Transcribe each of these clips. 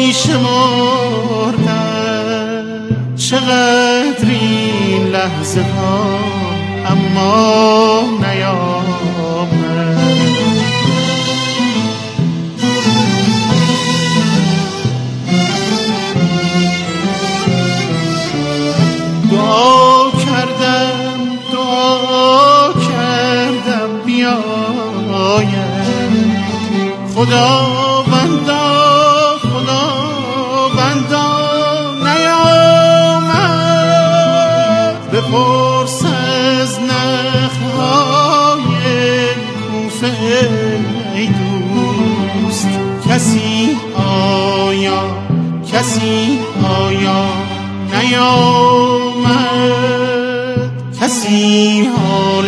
می شمردم چقدر این لحظه ها اما نیامد. دعا کردم بیاید خداوندا نیامد. بپرس از نخل‌های کوفه ای دوست، کسی آیا نیامد؟ کسی حال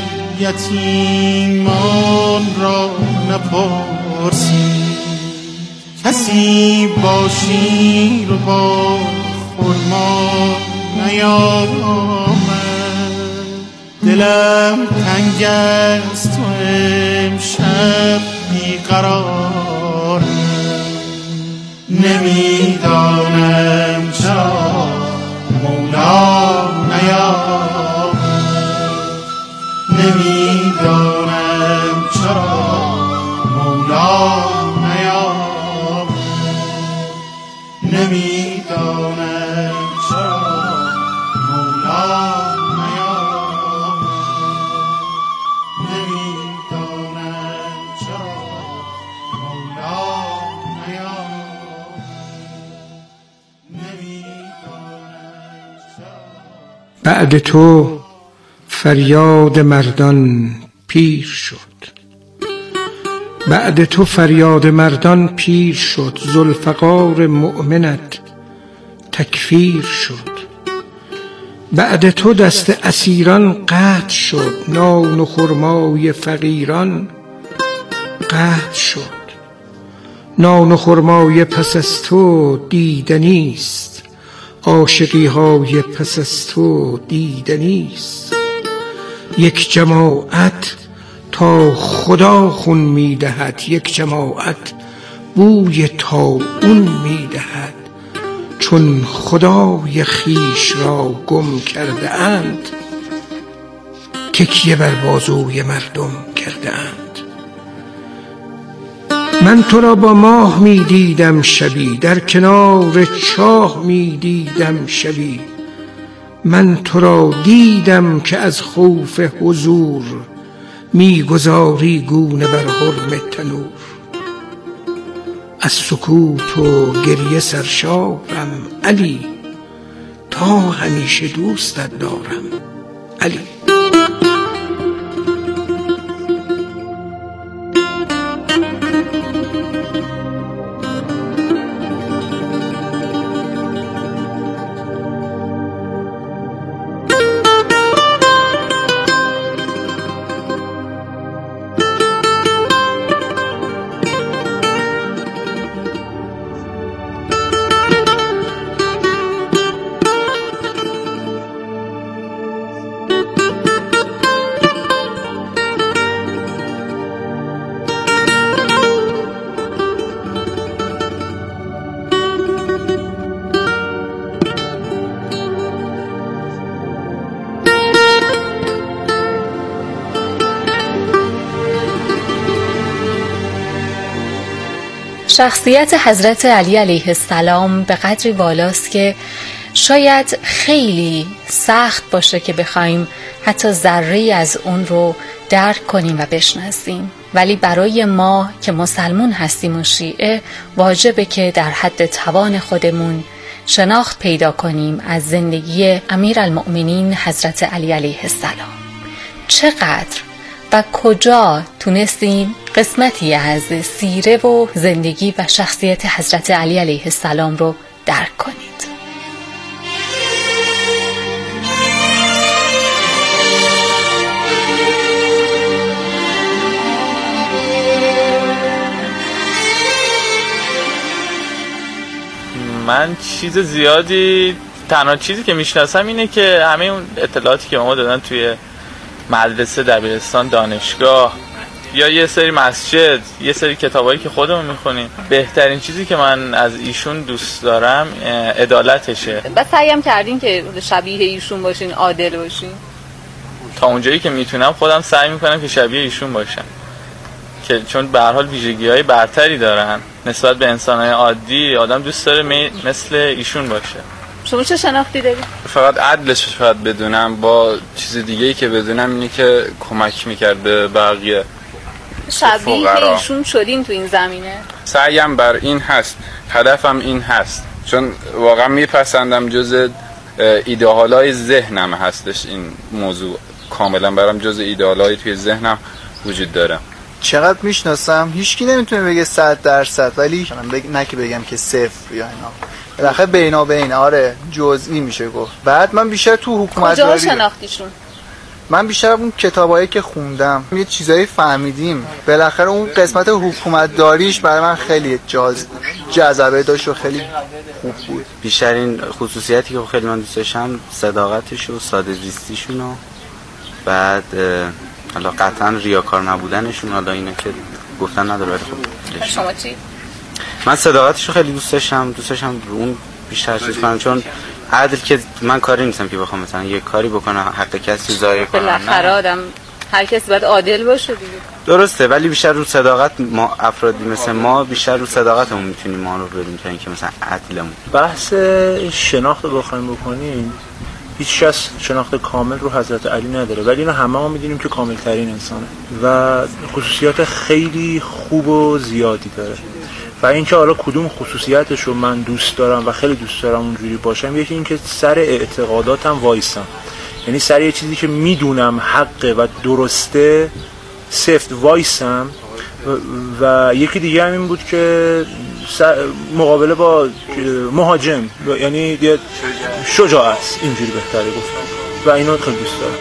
یتیمان را نپرسید، کسی با شیر و با خرما نیامد. دلم تنگ است و امشب بیقرارم، نمیدانم چرا مولا نیامد، نمیدانم چرا مولا نیامد، نمیدانم چرا مولا نیامد، نمیدانم چرا مولا نیامد، نمیدانم چرا. بعد تو فریاد مردان پیر شد، بعد تو فریاد مردان پیر شد، ذوالفقار مؤمنت تکفیر شد. بعد تو دست اسیران قطع شد، نان و خرمای فقیران قطع شد. نان و خرمای پس از تو دیدنیست، عاشقی های پس از تو دیدنیست. یک جماعت تا خدا خون میدهد، یک جماعت بوی طاعون میدهد. چون خدای خیش را گم کرده اند، تکیه بر بازوی مردم کرده اند. من تو را با ماه می دیدم شبی، در کنار چاه می دیدم شبی. من تو را دیدم که از خوف حضور می گذاری گونه بر حرم تنور. از سکوت و گریه سرشارم علی، تا همیشه دوستت دارم علی. شخصیت حضرت علی علیه السلام به قدری بالاست که شاید خیلی سخت باشه که بخوایم حتی ذره‌ای از اون رو درک کنیم و بشناسیم، ولی برای ما که مسلمون هستیم و شیعه واجبه که در حد توان خودمون شناخت پیدا کنیم از زندگی امیرالمؤمنین حضرت علی علیه السلام. چقدر و کجا تونستین قسمتی از سیره و زندگی و شخصیت حضرت علی علیه السلام رو درک کنید. من چیز زیادی، تنها چیزی که میشناسم اینه که همه اون اطلاعاتی که ما دادن توی مدرسه، دبیرستان، دانشگاه، یا یه سری مسجد، یه سری کتابایی که خودمون میخونیم. بهترین چیزی که من از ایشون دوست دارم عدالتشه. بس سعیم کردین که شبیه ایشون باشین، عادل باشین؟ تا اونجایی که میتونم خودم سعی میکنم که شبیه ایشون باشم، که چون به هر حال ویژگی‌های برتری دارن نسبت به انسان‌های عادی. آدم دوست داره مثل ایشون باشه. شما چه شناختی دارید؟ فقط عدلش فقط بدونم، با چیز دیگه‌ای که بدونم اینه که کمک می‌کرد به بقیه. شبیه ایشون شدین تو این زمینه؟ سعیم بر این هست، هدفم این هست، چون واقعا میپسندم، جز ایدئالای ذهنم هستش این موضوع. کاملا برام جز ایدئالای توی ذهنم وجود داره. چقدر میشناسم هیچکی نمیتونه بگه 100%، ولی نه که بگم که 0 یا اینا، بالاخره بینابین. آره جزئی میشه گفت. بعد من بیشتر تو حکومت کجا شناختیشون؟ من بیشتر اون کتابایی که خوندم یه چیزایی فهمیدیم. بالاخره اون قسمت حکومت داریش برای من خیلی جذابه داشت و خیلی خوب بود. بیشتر این خصوصیتی که خیلی من دوست داشتم صداقتش و ساده زیستیشون و بعد حالا قطعا ریاکار نبودنشون. حالا اینه که گفتن نداره ولی خب. شما چی؟ من صداقتشو خیلی دوست داشتم اون بیشتر چیز کنم، چون عدل که من کاری نیستم که بخوام مثلا یه کاری بکنم حق کسی ضایع کنم. بالاخره آدم هر کسی باید عادل باشه دیگه. درسته، ولی بیشتر رو صداقت ما افرادی مثل ما بیشتر رو صداقتمون میتونیم ما رو بریم تا اینکه مثلا عدلمون. بحث شناخت رو بخوایم بکنیم، هیچ کس شناخت کامل رو حضرت علی نداره، ولی اینا همه ما میدونیم که کامل ترین انسانه و خصوصیات خیلی خوب و زیادی داره. و اینکه حالا کدوم خصوصیتش رو من دوست دارم و خیلی دوست دارم اونجوری باشم، یکی اینکه سر اعتقاداتم وایسم، یعنی سر یه چیزی که میدونم حقه و درسته سفت وایسم. و یکی دیگه هم این بود که مقابله با مهاجم، یعنی شجاعت، اینجوری بهتره گفتم و اینو خیلی دوست دارم.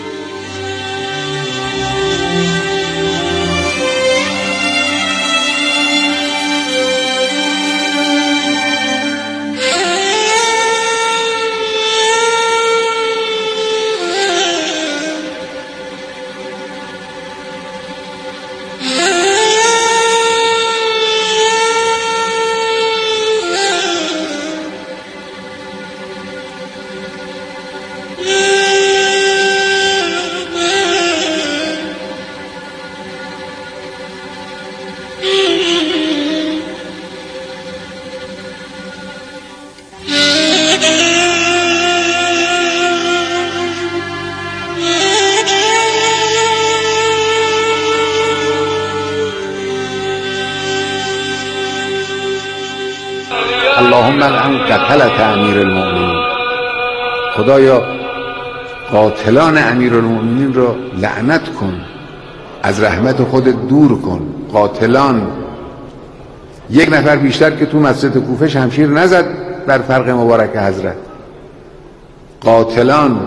اللهم لعن قتلة امیر المؤمنین. خدایا قاتلان امیر المؤمنین را لعنت کن، از رحمت خودت دور کن. قاتلان، یک نفر بیشتر که تو مسجد کوفه شمشیر نزد بر فرق مبارک حضرت. قاتلان،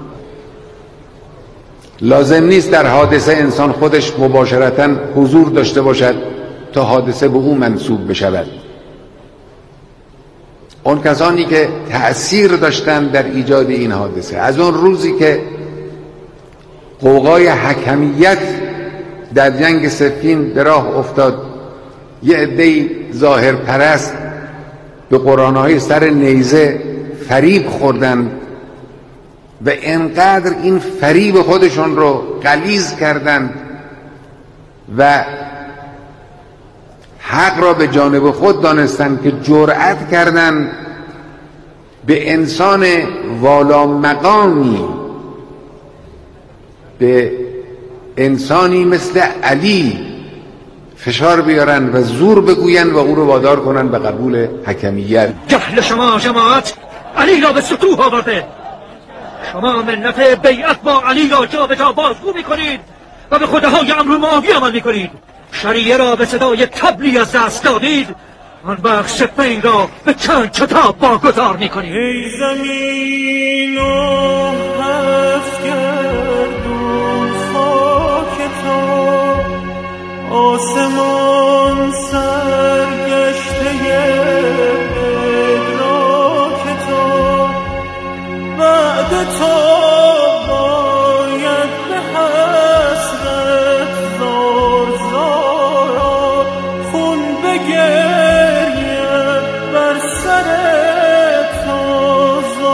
لازم نیست در حادثه انسان خودش مباشرتاً حضور داشته باشد تا حادثه به او منسوب بشود. اون کسانی که تأثیر داشتن در ایجاد این حادثه، از اون روزی که قوقای حکمیت در جنگ صفین به راه افتاد، یه عده‌ای ظاهر پرست به قرآن‌های سر نیزه فریب خوردن و انقدر این فریب خودشون رو غلیظ کردن و حق را به جانب خود دانستن که جرأت کردن به انسان والا مقامی، به انسانی مثل علی فشار بیارن و زور بگوین و او رو وادار کنن به قبول حکمیت. جهل شما جماعت علی را به سطوح آورده. شما ملت بیعت با علی را جا به جا بازگو میکنید و به خداهای امر معاویه عمل میکنید. شریعه را به صدای طبلی از دست دادید، آن وقت صفین را به چند کتاب واگذار میکنید. ای زمین و هفت گردون خاک تو، آسمان سرگشته ادراک تو، بعد تو باید به حسرت زاد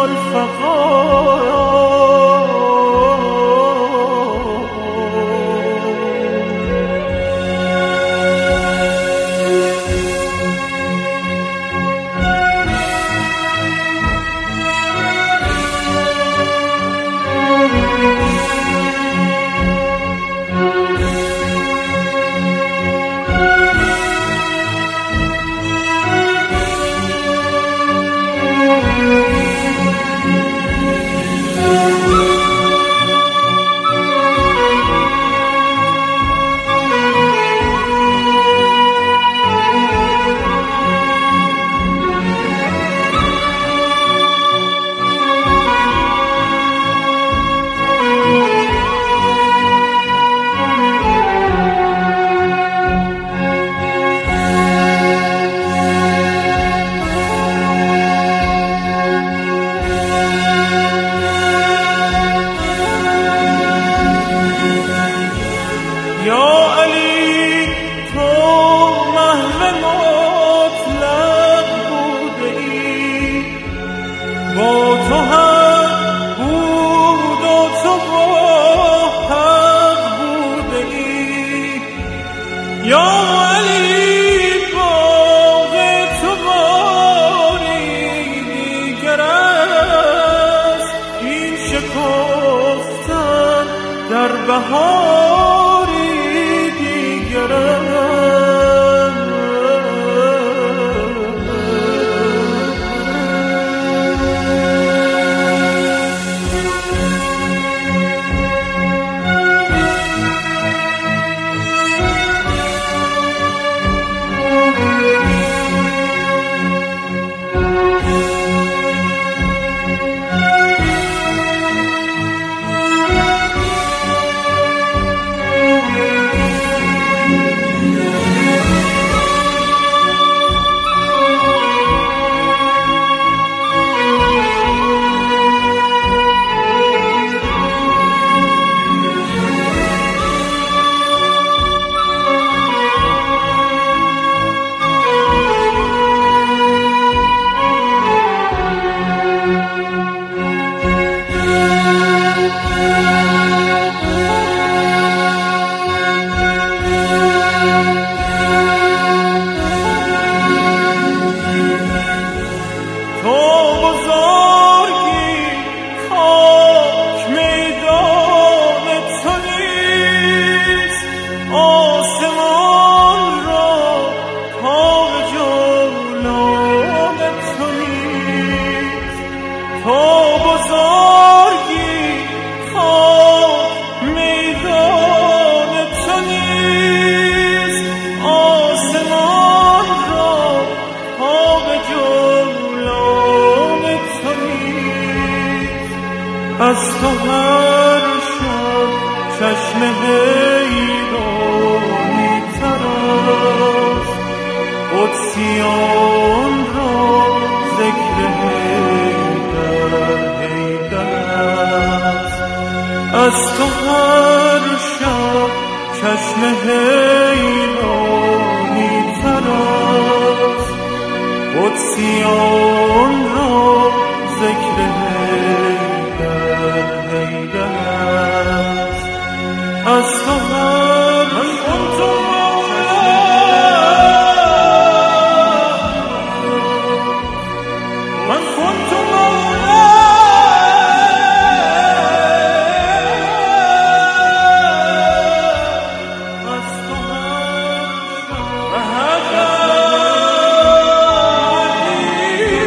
از تو هر شب چشم حیرانی تر است قدسیان را ذکر حیدر است از تو هر شب چشم حیرانی تر است قدسیان را ذکر از تو هر من خود تو مولا از تو هر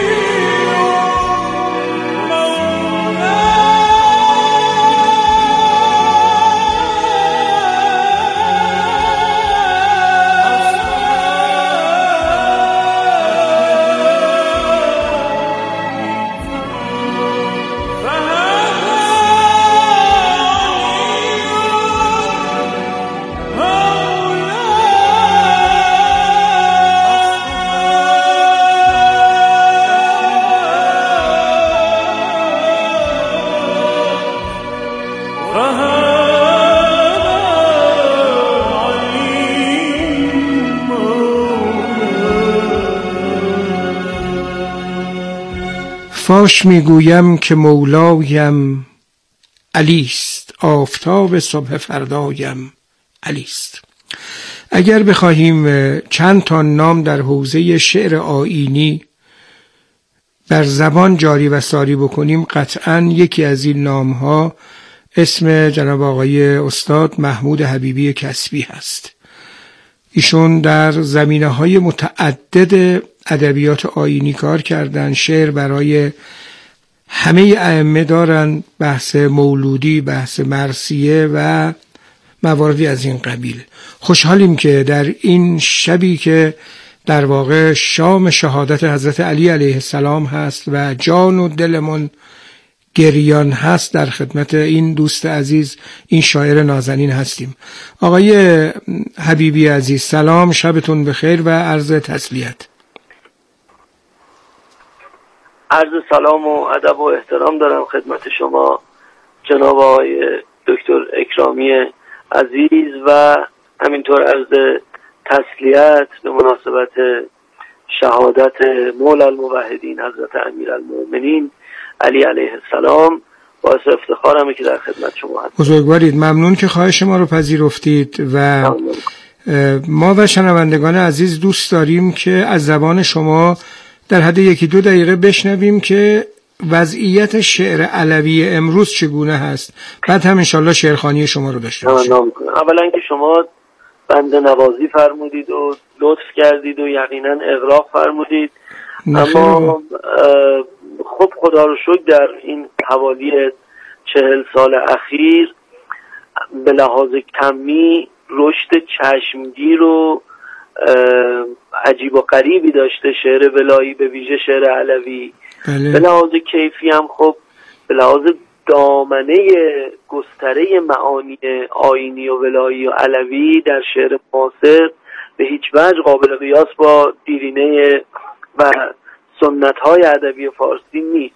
فاش میگویم که مولایم علیست، آفتاب صبح فردایم علیست. اگر بخواهیم چند تا نام در حوزه شعر آیینی بر زبان جاری و ساری بکنیم، قطعاً یکی از این نام‌ها اسم جناب آقای استاد محمود حبیبی کسبی هست. ایشون در زمینه‌های متعدد ادبیات آیینی کار کردن، شعر برای همه ائمه دارن، بحث مولودی، بحث مرثیه و مواردی از این قبیل. خوشحالیم که در این شبی که در واقع شام شهادت حضرت علی علیه السلام هست و جان و دلمون گریان هست، در خدمت این دوست عزیز، این شاعر نازنین هستیم. آقای حبیبی عزیز سلام، شبتون بخیر و عرض تسلیت. عرض سلام و ادب و احترام دارم خدمت شما جناب آقای دکتر اکرامی عزیز و همینطور عرض تسلیت به مناسبت شهادت مولا الموحدین حضرت امیرالمؤمنین علی علیه السلام. باعث افتخارمه که در خدمت شما هستم. بزرگوارید، ممنون که خواهش ما رو پذیرفتید و ما و شنوندگان عزیز دوست داریم که از زبان شما در حد 1-2 دقیقه بشنویم که وضعیت شعر علوی امروز چگونه هست، بعد هم انشالله شعرخوانی شما رو داشته باشیم. اولا که شما بنده نوازی فرمودید و لطف کردید و یقینا اغراق فرمودید، اما خب خدا رو شکر در این حوالی 40 سال اخیر به لحاظ کمی رشد چشمگیر و عجیب و غریبی داشته شعر ولایی، به ویژه شعر علوی. به لحاظ کیفی هم خب به لحاظ دامنه گستره معانی آیینی و ولایی و علوی در شعر معاصر به هیچ وجه قابل قیاس با دیرینه و سنت‌های ادبی فارسی نیست.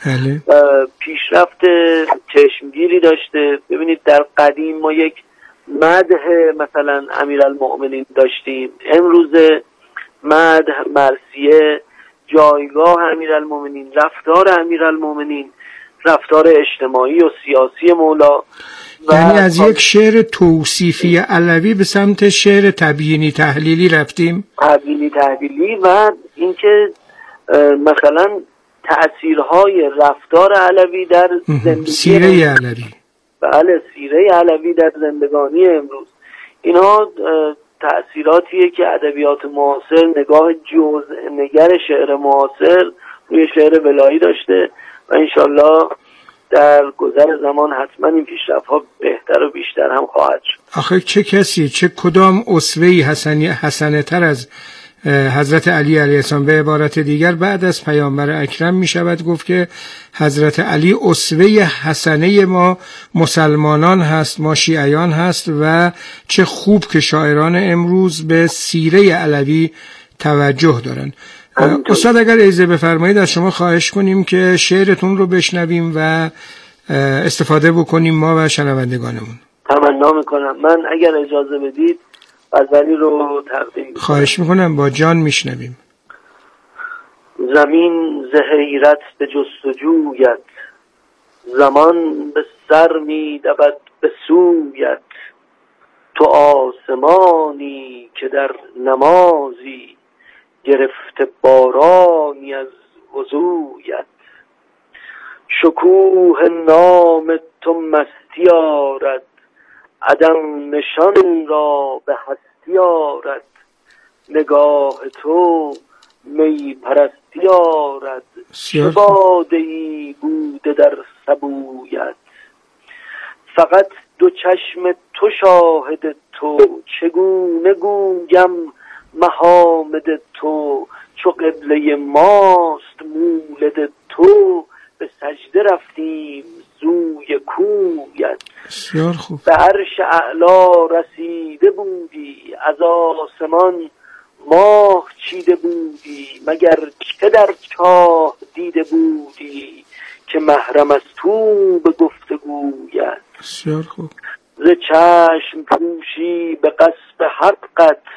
پیشرفت چشمگیری داشته. ببینید در قدیم ما یک مدح مثلا امیرالمؤمنین داشتیم، امروز مدح، مرثیه، جایگاه امیرالمؤمنین، رفتار امیرالمؤمنین، رفتار اجتماعی و سیاسی مولا، یعنی از یک شعر توصیفی علوی به سمت شعر تبیینی تحلیلی رفتیم. تبیینی تحلیلی و اینکه مثلا تأثیرهای رفتار علوی در زندگی سیره علوی، بله سیره علوی در زندگانی امروز، اینا تأثیراتیه که ادبیات معاصر نگاه جزء شعر معاصر روی شعر ولایی داشته و انشالله در گذر زمان حتما این پیشرفت‌ها بهتر و بیشتر هم خواهد شد. آخه چه کسی، چه کدام اسوه‌ای حسنه تر از حضرت علی علیه السلام؟ به عبارت دیگر بعد از پیامبر اکرم می شود گفت که حضرت علی اسوه حسنه ما مسلمانان هست، ما شیعیان هست و چه خوب که شاعران امروز به سیره علوی توجه دارن. استاد اگر اجازه بفرمایید از شما خواهش کنیم که شعرتون رو بشنویم و استفاده بکنیم ما و شنوندگانمون. تمنا میکنم. من اگر اجازه بدید غزلی رو تقدیم. خواهش میکنم، با جان میشنویم. زمین ز حیرت به جستجویت، زمان به سر می دود به سویت، تو آسمانی که در نمازی، گرفته بارانی از وضویت، شکوه نام تو مستی آرد، عدم نشان را به هستی آرد، نگاه تو می پرستی آرد، چه باده ای بوده در سبویت، فقط دو چشم تو شاهد تو، چگونه گویم محامد تو، چو قبله ماست مولد تو، به سجده رفتیم سوی کویت، بسیار خوب. به عرش اعلا رسیده بودی، از آسمان ماه چیده بودی، مگر چه در چاه دیده بودی، که محرم از تو به گفتگویت، بسیار خوب. ز چشم پوشی به قصد حقت،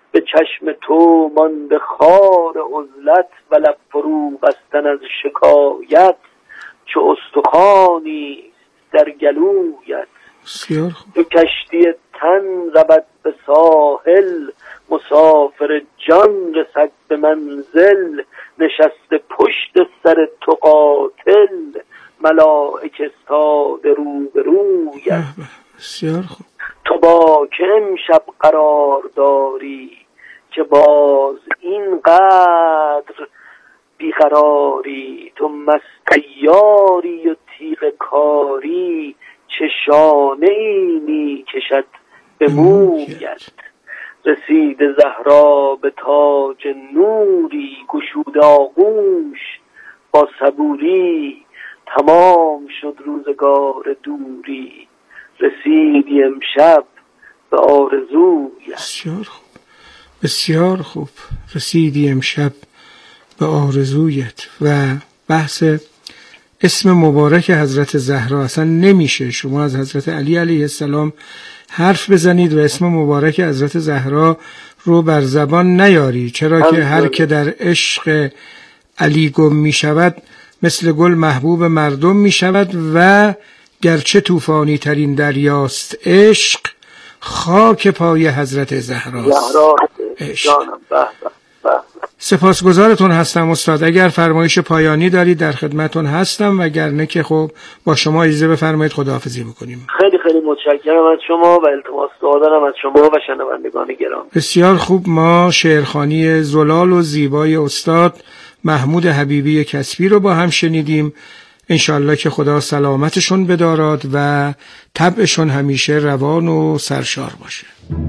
به چشم تو مانده خار عزلت و لب فرو بستن از شکایت، چو استخوانی در گلویت. تو کشتی تن رود به ساحل، مسافر جان رسد به منزل. نشسته پشت سر تو قاتل، ملائک استاده روبرویت. بسیار خوب. تو با که امشب قرار داری، که باز اینقدر بیقراری. تو مست یاری و تیغ کاری، چه شانه ای می کشد به مویت. رسید زهرا به تاج نوری، گشود آغوش با صبوری. تمام شد روزگار دوری، رسیدی امشب به آرزویت. بسیار خوب، بسیار خوب. رسیدی امشب به آرزویت. و بحث اسم مبارک حضرت زهرا اصلا نمیشه شما از حضرت علی علیه السلام حرف بزنید و اسم مبارک حضرت زهرا رو بر زبان نیاری، چرا که هر که در عشق علی گم می شود مثل گل محبوب مردم می شود و گرچه طوفانی ترین دریاست عشق، خاک پای حضرت زهراست عشق. سپاسگزارتون هستم استاد. اگر فرمایش پایانی دارید در خدمتون هستم، وگرنه که خب با شما اجازه بفرمایید خداحافظی بکنیم. خیلی خیلی متشکرم از شما و التماس دعا دارم از شما و شنوندگان گرامی. بسیار خوب. ما شعرخوانی زلال و زیبای استاد محمود حبیبی کسبی رو با هم شنیدیم. انشالله که خدا سلامتشون بدارد و طبعشون همیشه روان و سرشار باشه.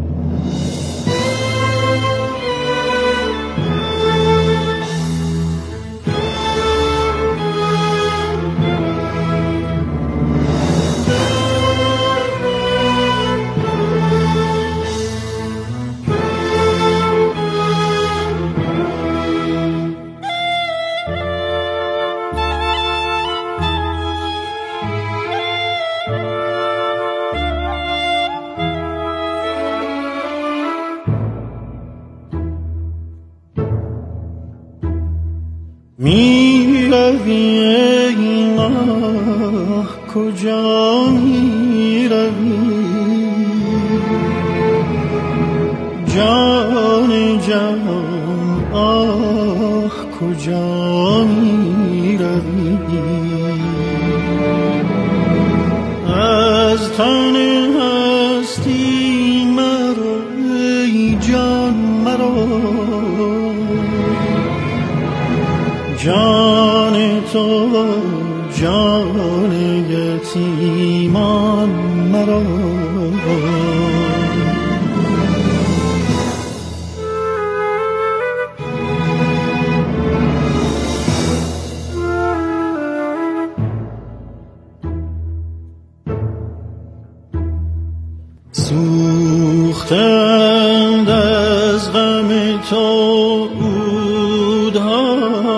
می روی ای ماه کجا می روی، جان جان آه کجا می روی. از تن هستی مرا ای جان مرا، جان تو جان یتیمان مرا. سوختند از غم تو عودها،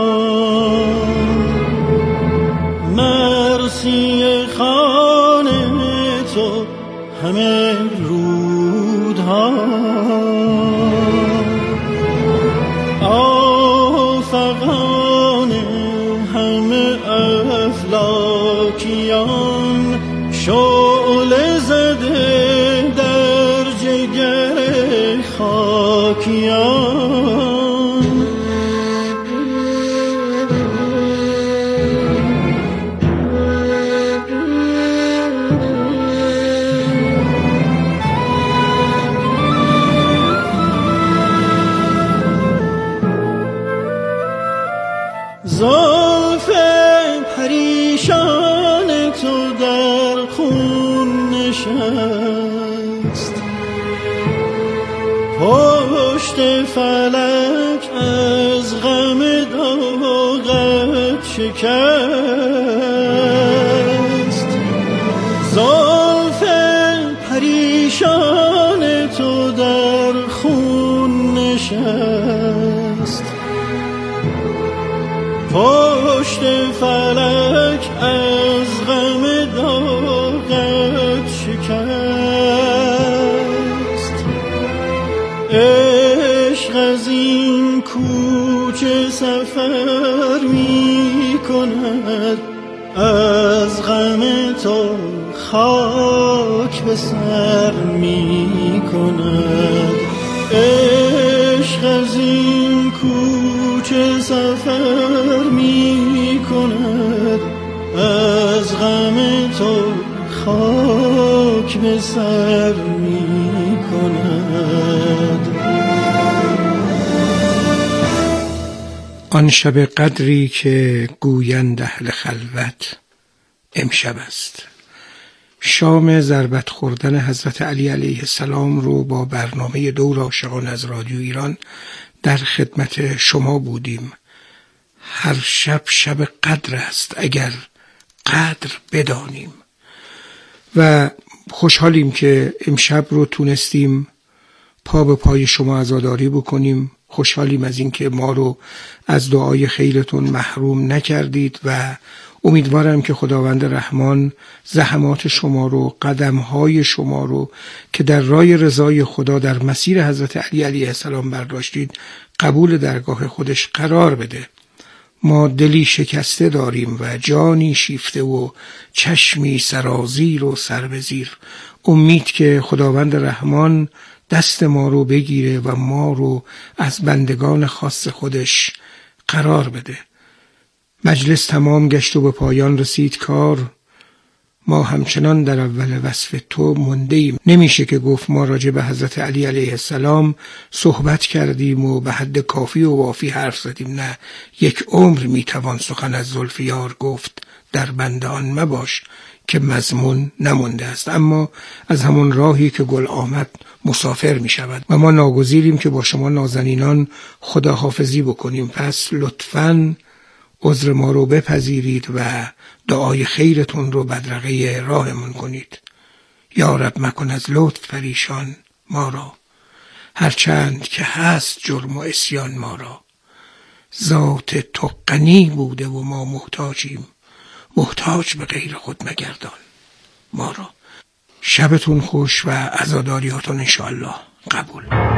مرسی خانه تو همه رودها. آفغان همه افلاکیان، شعله زده در جگر خاکیان. زلف پریشان تو در خون نشست، پشت فلک از غم داغت شکست. زلف پریشان تو در خون نشست، پشت فلک از غم داغت شکست. کوچه سفر می کند، از غم تو خاک به سر می کند. عشق از این کوچه سفر می کند، از غم تو خاک به سر می کند. آن شب قدری که گویند اهل خلوت امشب است. شام ضربت خوردن حضرت علی علیه السلام رو با برنامه دور عاشقان از رادیو ایران در خدمت شما بودیم. هر شب شب قدر است اگر قدر بدانیم، و خوشحالیم که امشب رو تونستیم پا به پای شما عزاداری بکنیم. خوشحالیم از اینکه ما رو از دعای خیرتون محروم نکردید و امیدوارم که خداوند رحمان زحمات شما رو، قدمهای شما رو که در راه رضای خدا در مسیر حضرت علی علیه السلام برداشتید قبول درگاه خودش قرار بده. ما دلی شکسته داریم و جانی شیفته و چشمی سرازیر و سر به زیر. امید که خداوند رحمان دست ما رو بگیره و ما رو از بندگان خاص خودش قرار بده. مجلس تمام گشت و به پایان رسید کار، ما همچنان در اول وصف تو مونده ایم. نمیشه که گفت ما راجع به حضرت علی علیه السلام صحبت کردیم و به حد کافی و وافی حرف زدیم. نه، یک عمر میتوان سخن از زلفیار گفت، در بند آن مباش که مضمون نمونده است. اما از همون راهی که گل آمد مسافر می شود و ما ناگزیریم که با شما نازنینان خداحافظی بکنیم. پس لطفاً عذر ما رو بپذیرید و دعای خیرتون رو بدرقه راهمون کنید. یا رب مکن از لطف پریشان ما را، هرچند که هست جرم و عصیان ما را. ذات تو غنی بوده و ما محتاجیم، محتاج به غیر خود مگردان ما را. شبتون خوش و عزاداریاتون انشاءالله قبول.